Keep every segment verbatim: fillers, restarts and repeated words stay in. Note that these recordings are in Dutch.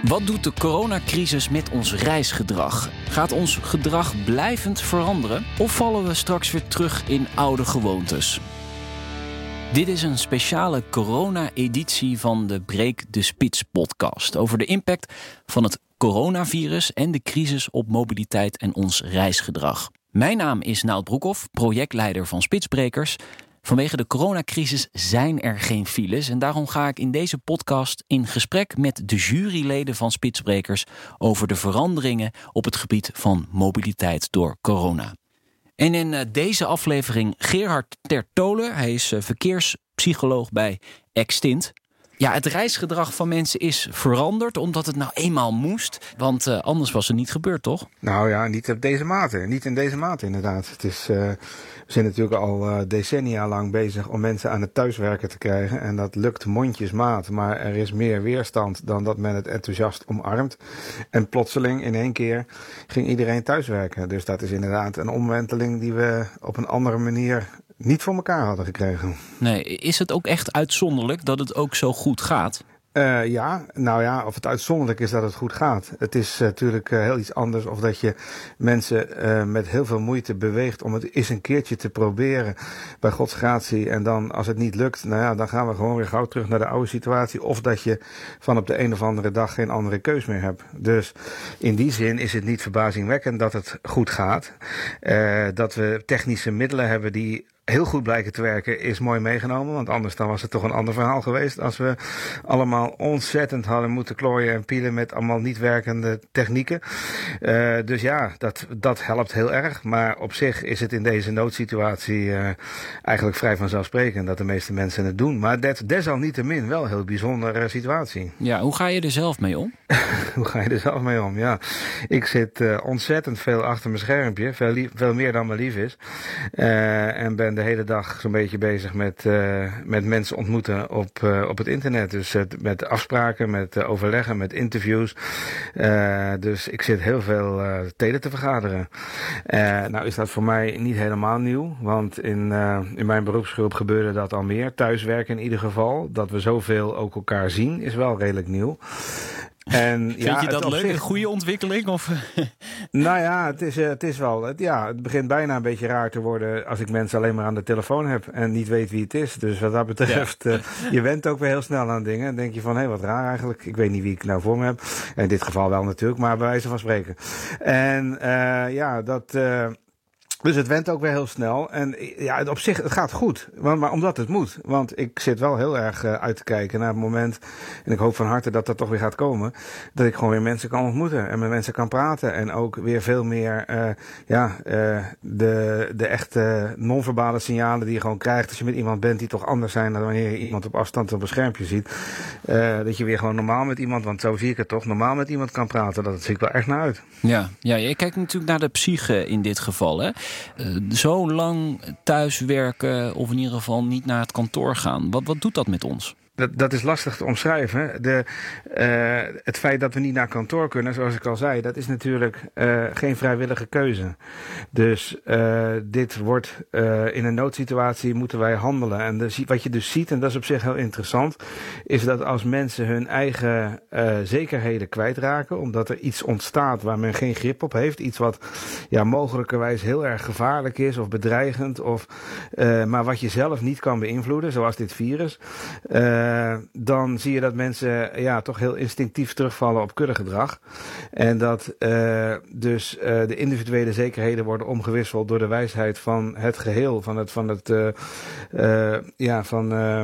Wat doet de coronacrisis met ons reisgedrag? Gaat ons gedrag blijvend veranderen? Of vallen we straks weer terug in oude gewoontes? Dit is een speciale corona-editie van de Breek de Spits podcast over de impact van het coronavirus en de crisis op mobiliteit en ons reisgedrag. Mijn naam is Nout Broekhoff, projectleider van Spitsbrekers. Vanwege de coronacrisis zijn er geen files en daarom ga ik in deze podcast in gesprek met de juryleden van Spitsbrekers over de veranderingen op het gebied van mobiliteit door corona. En in deze aflevering Gerhard Tertolen, hij is verkeerspsycholoog bij Extint. Ja, het reisgedrag van mensen is veranderd omdat het nou eenmaal moest. Want uh, anders was het niet gebeurd, toch? Nou ja, niet op deze mate. Niet in deze mate inderdaad. Het is, uh, we zijn natuurlijk al uh, decennia lang bezig om mensen aan het thuiswerken te krijgen. En dat lukt mondjesmaat, maar er is meer weerstand dan dat men het enthousiast omarmt. En plotseling in één keer ging iedereen thuiswerken. Dus dat is inderdaad een omwenteling die we op een andere manier niet voor elkaar hadden gekregen. Nee, is het ook echt uitzonderlijk dat het ook zo goed gaat? Uh, ja, nou ja, of het uitzonderlijk is dat het goed gaat. Het is uh, natuurlijk uh, heel iets anders of dat je mensen uh, met heel veel moeite beweegt om het eens een keertje te proberen bij Gods gratie. En dan als het niet lukt, nou ja, dan gaan we gewoon weer gauw terug naar de oude situatie. Of dat je van op de een of andere dag geen andere keus meer hebt. Dus in die zin is het niet verbazingwekkend dat het goed gaat. Uh, dat we technische middelen hebben die heel goed blijken te werken is mooi meegenomen. Want anders dan was het toch een ander verhaal geweest. Als we allemaal ontzettend hadden moeten klooien en pielen met allemaal niet werkende technieken. Uh, dus ja, dat, dat helpt heel erg. Maar op zich is het in deze noodsituatie uh, eigenlijk vrij vanzelfsprekend dat de meeste mensen het doen. Maar dat, desalniettemin wel een heel bijzondere situatie. Ja, hoe ga je er zelf mee om? Hoe ga je er zelf mee om? Ja, ik zit uh, ontzettend veel achter mijn schermpje. Veel, lief, veel meer dan me lief is. Uh, en ben de hele dag zo'n beetje bezig met, uh, met mensen ontmoeten op, uh, op het internet. Dus uh, met afspraken, met uh, overleggen, met interviews. Uh, dus ik zit heel veel uh, telen te vergaderen. Uh, nou is dat voor mij niet helemaal nieuw. Want in, uh, in mijn beroepsgroep gebeurde dat al meer. Thuiswerken in ieder geval. Dat we zoveel ook elkaar zien is wel redelijk nieuw. En, Vind ja, je dat leuk? zich Een goede ontwikkeling? Of? Nou ja, het is, het is wel. Het, ja, het begint bijna een beetje raar te worden als ik mensen alleen maar aan de telefoon heb en niet weet wie het is. Dus wat dat betreft, ja. uh, je went ook weer heel snel aan dingen. Dan denk je van, hé, hey, wat raar eigenlijk. Ik weet niet wie ik nou voor me heb. In dit geval wel natuurlijk, maar bij wijze van spreken. En uh, ja, dat... Uh, Dus het went ook weer heel snel. En ja, op zich, het gaat goed. Maar, maar omdat het moet. Want ik zit wel heel erg uh, uit te kijken naar het moment. En ik hoop van harte dat dat toch weer gaat komen. Dat ik gewoon weer mensen kan ontmoeten. En met mensen kan praten. En ook weer veel meer, uh, ja, uh, de, de echte non-verbale signalen die je gewoon krijgt. Als je met iemand bent die toch anders zijn dan wanneer je iemand op afstand op een schermpje ziet. Uh, dat je weer gewoon normaal met iemand, want zo zie ik het toch, normaal met iemand kan praten. Dat zie ik wel echt naar uit. Ja, ja, je kijkt natuurlijk naar de psyche in dit geval, hè. Uh, zo lang thuiswerken of in ieder geval niet naar het kantoor gaan. Wat, wat doet dat met ons? Dat, dat is lastig te omschrijven. De, uh, het feit dat we niet naar kantoor kunnen, zoals ik al zei, dat is natuurlijk uh, geen vrijwillige keuze. Dus uh, dit wordt uh, in een noodsituatie moeten wij handelen. En de, wat je dus ziet, en dat is op zich heel interessant, is dat als mensen hun eigen uh, zekerheden kwijtraken, omdat er iets ontstaat waar men geen grip op heeft, iets wat ja, mogelijkerwijs heel erg gevaarlijk is of bedreigend, of, uh, maar wat je zelf niet kan beïnvloeden, zoals dit virus, uh, Uh, dan zie je dat mensen ja, toch heel instinctief terugvallen op kuddegedrag. En dat uh, dus uh, de individuele zekerheden worden omgewisseld door de wijsheid van het geheel, van het, van het, uh, uh, ja, van... Uh,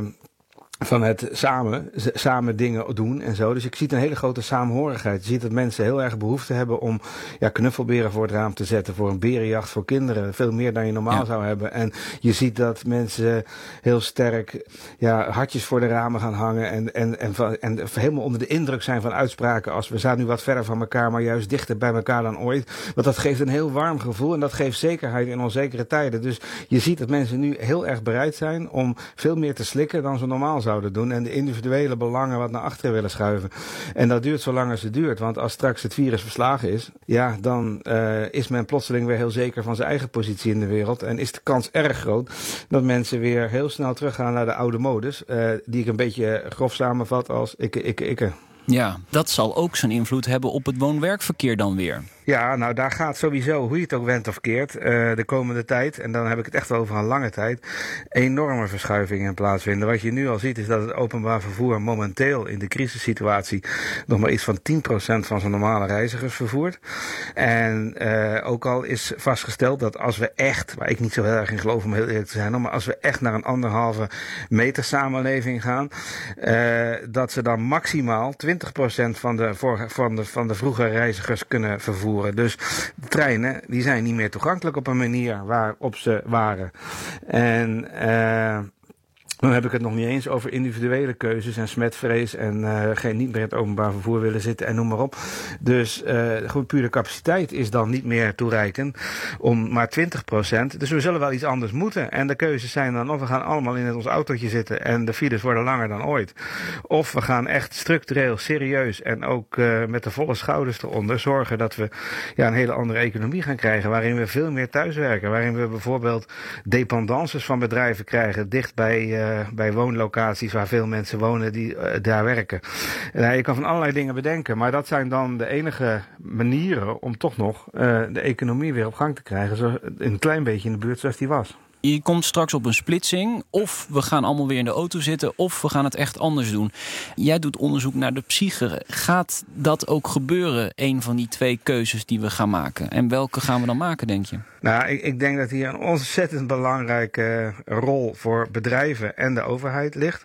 van het samen, samen dingen doen en zo. Dus ik zie een hele grote samenhorigheid. Je ziet dat mensen heel erg behoefte hebben om ja, knuffelberen voor het raam te zetten, voor een berenjacht voor kinderen. Veel meer dan je normaal ja. zou hebben. En je ziet dat mensen heel sterk ja, hartjes voor de ramen gaan hangen en, en, en, van, en helemaal onder de indruk zijn van uitspraken als we staan nu wat verder van elkaar, maar juist dichter bij elkaar dan ooit. Want dat geeft een heel warm gevoel en dat geeft zekerheid in onzekere tijden. Dus je ziet dat mensen nu heel erg bereid zijn om veel meer te slikken dan ze normaal zouden zouden doen en de individuele belangen wat naar achteren willen schuiven. En dat duurt zolang als het duurt, want als straks het virus verslagen is, ja, dan uh, is men plotseling weer heel zeker van zijn eigen positie in de wereld en is de kans erg groot dat mensen weer heel snel teruggaan naar de oude modus, uh, die ik een beetje grof samenvat als ikke, ikke, ikke. Ja, dat zal ook zijn invloed hebben op het woon-werkverkeer dan weer. Ja, nou daar gaat sowieso, hoe je het ook wendt of keert, uh, de komende tijd, en dan heb ik het echt over een lange tijd, enorme verschuivingen plaatsvinden. Wat je nu al ziet is dat het openbaar vervoer momenteel in de crisissituatie nog maar iets van tien procent van zijn normale reizigers vervoert. En uh, ook al is vastgesteld dat als we echt, waar ik niet zo heel erg in geloof om heel eerlijk te zijn, maar als we echt naar een anderhalve meter samenleving gaan, uh, dat ze dan maximaal twintig procent van de, van de, van de vroegere reizigers kunnen vervoeren. Dus de treinen die zijn niet meer toegankelijk op een manier waarop ze waren. En uh, dan heb ik het nog niet eens over individuele keuzes en smetvrees en uh, geen niet meer in het openbaar vervoer willen zitten en noem maar op. Dus uh, gewoon puur de capaciteit is dan niet meer toereikend om maar twintig procent. Dus we zullen wel iets anders moeten. En de keuzes zijn dan of we gaan allemaal in ons autootje zitten en de files worden langer dan ooit. Of we gaan echt structureel, serieus en ook uh, met de volle schouders eronder zorgen dat we ja, een hele andere economie gaan krijgen waarin we veel meer thuiswerken. Waarin we bijvoorbeeld dependances van bedrijven krijgen dicht bij uh, bij woonlocaties waar veel mensen wonen die uh, daar werken. Uh, je kan van allerlei dingen bedenken, maar dat zijn dan de enige manieren om toch nog uh, de economie weer op gang te krijgen, zo een klein beetje in de buurt zoals die was. Je komt straks op een splitsing, of we gaan allemaal weer in de auto zitten, of we gaan het echt anders doen. Jij doet onderzoek naar de psyche. Gaat dat ook gebeuren, een van die twee keuzes die we gaan maken? En welke gaan we dan maken, denk je? Nou, ik, ik denk dat hier een ontzettend belangrijke rol voor bedrijven en de overheid ligt.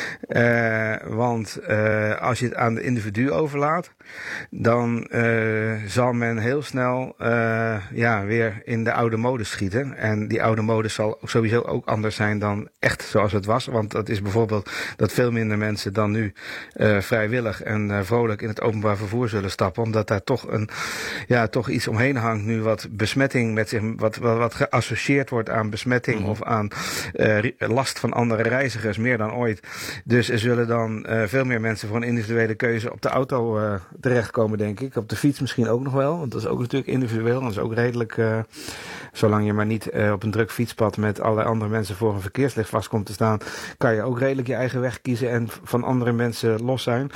Uh, want uh, als je het aan de individu overlaat, dan uh, zal men heel snel uh, ja, weer in de oude mode schieten. En die oude mode zal sowieso ook anders zijn dan echt zoals het was. Want dat is bijvoorbeeld dat veel minder mensen dan nu uh, vrijwillig en uh, vrolijk in het openbaar vervoer zullen stappen. Omdat daar toch, een, ja, toch iets omheen hangt nu wat besmetting met zich, wat, wat, wat geassocieerd wordt aan besmetting mm. of aan uh, last van andere reizigers, meer dan ooit. Dus er zullen dan uh, veel meer mensen voor een individuele keuze op de auto uh, terechtkomen, denk ik. Op de fiets misschien ook nog wel, want dat is ook natuurlijk individueel. Dat is ook redelijk, uh, zolang je maar niet uh, op een druk fietspad met allerlei andere mensen voor een verkeerslicht vast komt te staan, kan je ook redelijk je eigen weg kiezen en van andere mensen los zijn.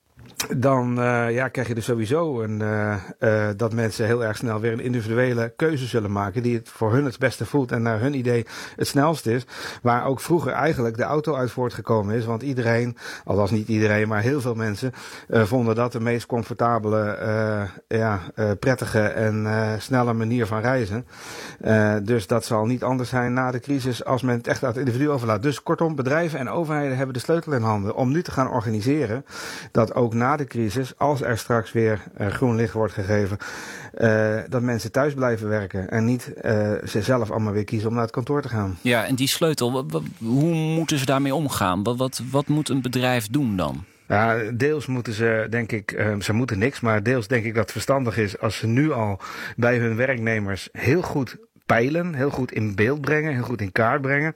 Dan uh, ja, krijg je dus sowieso een, uh, uh, dat mensen heel erg snel weer een individuele keuze zullen maken die het voor hun het beste voelt en naar hun idee het snelst is. Waar ook vroeger eigenlijk de auto uit voortgekomen is. Want iedereen, althans niet iedereen, maar heel veel mensen uh, vonden dat de meest comfortabele, uh, ja, uh, prettige en uh, snelle manier van reizen. Uh, dus dat zal niet anders zijn na de crisis als men het echt aan het individu overlaat. Dus kortom, bedrijven en overheden hebben de sleutel in handen om nu te gaan organiseren dat ook na de crisis, als er straks weer uh, groen licht wordt gegeven, uh, dat mensen thuis blijven werken en niet uh, ze zelf allemaal weer kiezen om naar het kantoor te gaan. Ja, en die sleutel, wat, wat, hoe moeten ze daarmee omgaan? Wat, wat, wat moet een bedrijf doen dan? Ja, deels moeten ze, denk ik, uh, ze moeten niks, maar deels denk ik dat het verstandig is als ze nu al bij hun werknemers heel goed peilen, heel goed in beeld brengen, heel goed in kaart brengen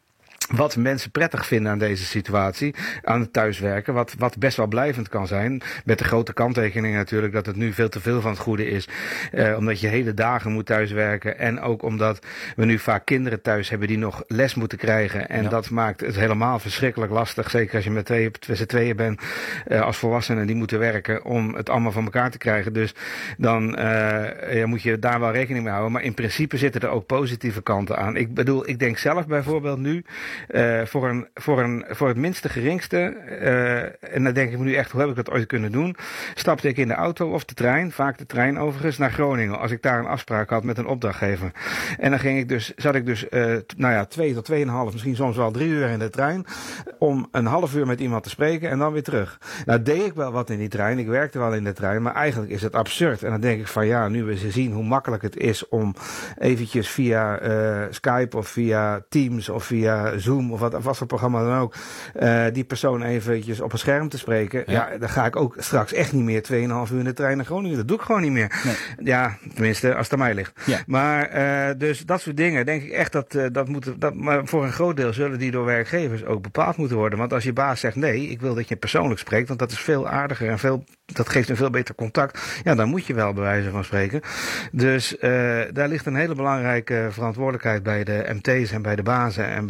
wat mensen prettig vinden aan deze situatie, aan het thuiswerken, wat, wat best wel blijvend kan zijn. Met de grote kanttekening natuurlijk dat het nu veel te veel van het goede is. Uh, omdat je hele dagen moet thuiswerken en ook omdat we nu vaak kinderen thuis hebben die nog les moeten krijgen. En ja. dat maakt het helemaal verschrikkelijk lastig, zeker als je met twee, z'n tweeën bent uh, als volwassenen die moeten werken om het allemaal van elkaar te krijgen. Dus dan uh, ja, moet je daar wel rekening mee houden. Maar in principe zitten er ook positieve kanten aan. Ik bedoel, ik denk zelf bijvoorbeeld nu, Uh, voor, een, voor, een, voor het minste geringste, uh, en dan denk ik me nu echt, hoe heb ik dat ooit kunnen doen? Stapte ik in de auto of de trein, vaak de trein overigens, naar Groningen, als ik daar een afspraak had met een opdrachtgever. En dan ging ik dus, zat ik dus, uh, nou ja, twee tot tweeënhalf, misschien soms wel drie uur in de trein, om een half uur met iemand te spreken en dan weer terug. Nou deed ik wel wat in die trein, ik werkte wel in de trein, maar eigenlijk is het absurd. En dan denk ik van ja, nu we zien hoe makkelijk het is om eventjes via uh, Skype of via Teams of via Zoom of wat, of wat voor programma dan ook, uh, die persoon eventjes op een scherm te spreken. Ja. ja, dan ga ik ook straks echt niet meer tweeënhalf uur in de trein naar Groningen. Dat doe ik gewoon niet meer. Nee. Ja, tenminste, als het aan mij ligt. Ja. Maar, uh, dus dat soort dingen, denk ik echt dat, uh, dat moet, dat, maar voor een groot deel zullen die door werkgevers ook bepaald moeten worden. Want als je baas zegt, nee, ik wil dat je persoonlijk spreekt, want dat is veel aardiger en veel, dat geeft een veel beter contact. Ja, dan moet je wel bij wijze van spreken. Dus, uh, daar ligt een hele belangrijke verantwoordelijkheid bij de M T's en bij de bazen en bij de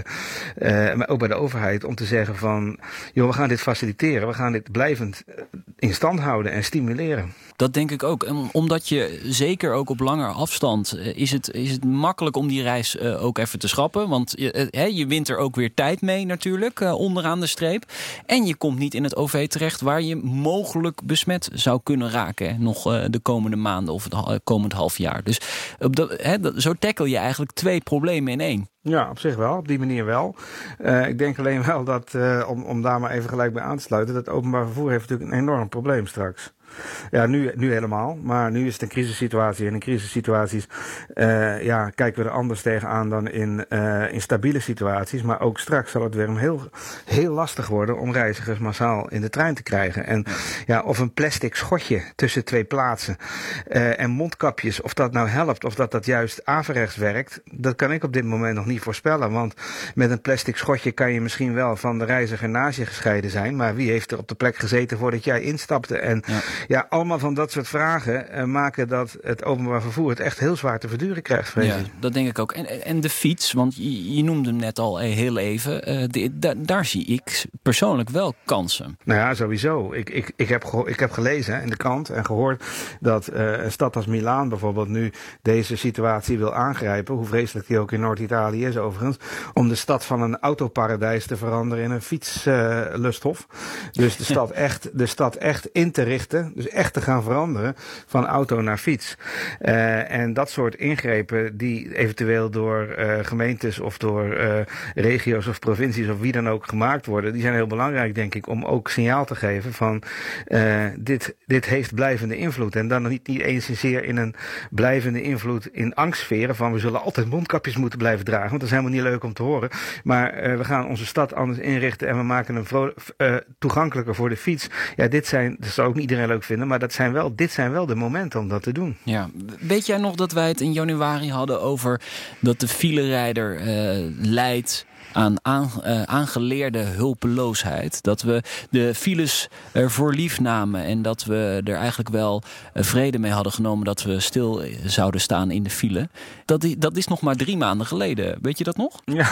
uh, maar ook bij de overheid, om te zeggen van, joh, we gaan dit faciliteren, we gaan dit blijvend in stand houden en stimuleren. Dat denk ik ook. En omdat je zeker ook op langer afstand is het, is het makkelijk om die reis uh, ook even te schrappen. Want je, uh, je wint er ook weer tijd mee natuurlijk, uh, onderaan de streep. En je komt niet in het O V terecht waar je mogelijk besmet zou kunnen raken. Hè, nog uh, de komende maanden of het uh, komend half jaar. Dus uh, dat, hè, dat, zo tackle je eigenlijk twee problemen in één. Ja, op zich wel. Op die manier wel. Uh, ik denk alleen wel dat, uh, om, om daar maar even gelijk bij aan te sluiten, dat openbaar vervoer heeft natuurlijk een enorm probleem straks. Ja, nu, nu helemaal. Maar nu is het een crisissituatie. En in crisissituaties uh, ja, kijken we er anders tegenaan dan in, uh, in stabiele situaties. Maar ook straks zal het weer een heel, heel lastig worden om reizigers massaal in de trein te krijgen. En ja, of een plastic schotje tussen twee plaatsen uh, en mondkapjes, of dat nou helpt of dat dat juist averechts werkt, dat kan ik op dit moment nog niet voorspellen. Want met een plastic schotje kan je misschien wel van de reiziger naast je gescheiden zijn. Maar wie heeft er op de plek gezeten voordat jij instapte? En ja. Ja, allemaal van dat soort vragen uh, maken dat het openbaar vervoer het echt heel zwaar te verduren krijgt. Vrees ja, dat denk ik ook. En, en de fiets, want je, je noemde hem net al heel even. Uh, de, da, daar zie ik persoonlijk wel kansen. Nou ja, sowieso. Ik, ik, ik, heb, geho- ik heb gelezen in de krant en gehoord dat uh, een stad als Milaan bijvoorbeeld nu deze situatie wil aangrijpen. Hoe vreselijk die ook in Noord-Italië is overigens. Om de stad van een autoparadijs te veranderen in een fietslusthof. Uh, dus de stad, echt, de stad echt in te richten. Dus echt te gaan veranderen van auto naar fiets. Uh, en dat soort ingrepen die eventueel door uh, gemeentes of door uh, regio's of provincies of wie dan ook gemaakt worden, die zijn heel belangrijk, denk ik, om ook signaal te geven van uh, dit, dit heeft blijvende invloed. En dan niet, niet eens zozeer in een blijvende invloed in angstsferen van we zullen altijd mondkapjes moeten blijven dragen, want dat is helemaal niet leuk om te horen. Maar uh, we gaan onze stad anders inrichten en we maken hem vro- uh, toegankelijker voor de fiets. Ja, dit zijn, dat zou ook niet iedereen leuk vinden, maar dat zijn wel, dit zijn wel de momenten om dat te doen. Ja. Weet jij nog dat wij het in januari hadden over dat de filerijder uh, leidt aan, aan uh, aangeleerde hulpeloosheid? Dat we de files ervoor lief namen en dat we er eigenlijk wel uh, vrede mee hadden genomen dat we stil zouden staan in de file. Dat, dat is nog maar drie maanden geleden. Weet je dat nog? Ja,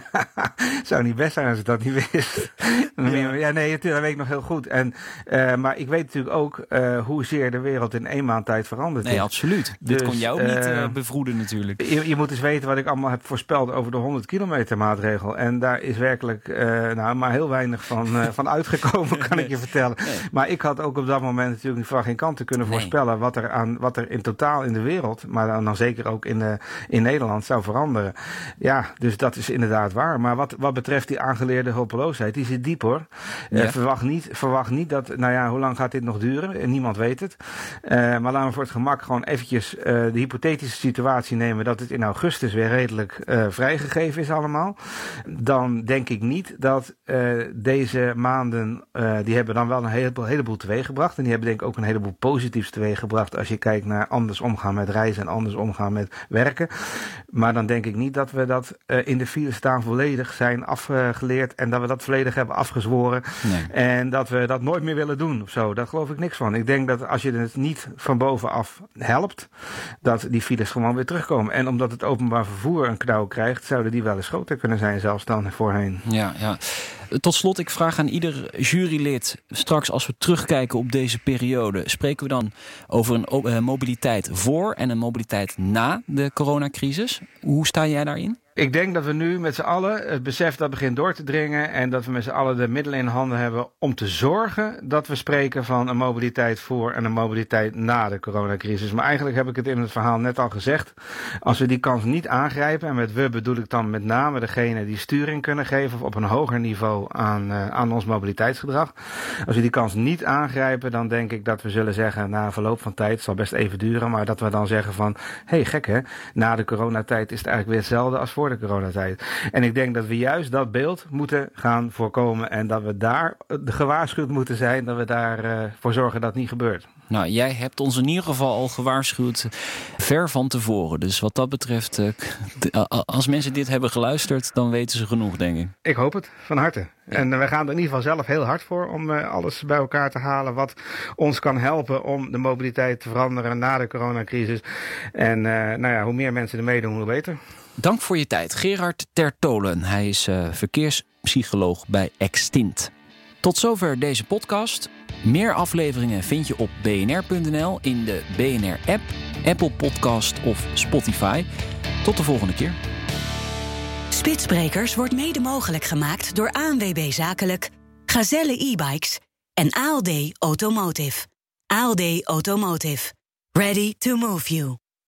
zou niet best zijn als ik dat niet wist. Ja, ja nee, dat weet ik nog heel goed. En, uh, maar ik weet natuurlijk ook uh, hoezeer de wereld in één maand tijd veranderd is. Nee, absoluut. Dus, dit kon jou ook uh, niet uh, bevroeden natuurlijk. Je, je moet eens weten wat ik allemaal heb voorspeld over de honderd kilometer maatregel. En daar is werkelijk uh, nou, maar heel weinig van, uh, van uitgekomen, kan ik je vertellen. Nee. Maar ik had ook op dat moment natuurlijk van geen kant te kunnen nee. voorspellen wat er, aan, wat er in totaal in de wereld, maar dan, dan zeker ook in, de, in Nederland zou veranderen. Ja, dus dat is inderdaad waar. Maar wat, wat betreft die aangeleerde hulpeloosheid, die zit diep hoor. Ja. Uh, verwacht, niet, verwacht niet dat, nou ja, hoe lang gaat dit nog duren? En niemand weet het. Uh, maar laten we voor het gemak gewoon eventjes uh, de hypothetische situatie nemen dat het in augustus weer redelijk uh, vrijgegeven is allemaal. Dan denk ik niet dat uh, deze maanden, uh, die hebben dan wel een heleboel, heleboel teweeggebracht. En die hebben denk ik ook een heleboel positiefs teweeggebracht als je kijkt naar anders omgaan met reizen en anders omgaan met werken. Maar dan denk ik niet dat we dat uh, in de file staan volledig zijn afgeleerd en dat we dat volledig hebben afgezworen. Nee. En dat we dat nooit meer willen doen of zo. Daar geloof ik niks van. Ik denk dat als je het niet van bovenaf helpt, dat die files gewoon weer terugkomen. En omdat het openbaar vervoer een knauw krijgt, zouden die wel eens groter kunnen zijn zelfs dan voorheen. Ja, ja. Tot slot, ik vraag aan ieder jurylid, straks als we terugkijken op deze periode, spreken we dan over een uh, mobiliteit voor en een mobiliteit na de coronacrisis. Hoe sta jij daarin? Ik denk dat we nu met z'n allen het besef dat begint door te dringen en dat we met z'n allen de middelen in handen hebben om te zorgen dat we spreken van een mobiliteit voor en een mobiliteit na de coronacrisis. Maar eigenlijk heb ik het in het verhaal net al gezegd. Als we die kans niet aangrijpen, en met we bedoel ik dan met name degene die sturing kunnen geven op een hoger niveau aan, uh, aan ons mobiliteitsgedrag. Als we die kans niet aangrijpen, dan denk ik dat we zullen zeggen na verloop van tijd, het zal best even duren, maar dat we dan zeggen van, hé hey, gek hè, na de coronatijd is het eigenlijk weer hetzelfde als voor voor de coronatijd. En ik denk dat we juist dat beeld moeten gaan voorkomen en dat we daar gewaarschuwd moeten zijn, dat we daarvoor uh, voor zorgen dat het niet gebeurt. Nou, jij hebt ons in ieder geval al gewaarschuwd ver van tevoren. Dus wat dat betreft, uh, als mensen dit hebben geluisterd, dan weten ze genoeg, denk ik. Ik hoop het, van harte. Ja. En uh, we gaan er in ieder geval zelf heel hard voor om uh, alles bij elkaar te halen wat ons kan helpen om de mobiliteit te veranderen na de coronacrisis. En uh, nou ja, hoe meer mensen er meedoen, hoe beter. Dank voor je tijd, Gerard Tertolen. Hij is uh, verkeerspsycholoog bij Extint. Tot zover deze podcast. Meer afleveringen vind je op b n r punt n l, in de B N R-app, Apple Podcast of Spotify. Tot de volgende keer. Spitsbrekers wordt mede mogelijk gemaakt door A N W B Zakelijk, Gazelle e-bikes en A L D Automotive. A L D Automotive. Ready to move you.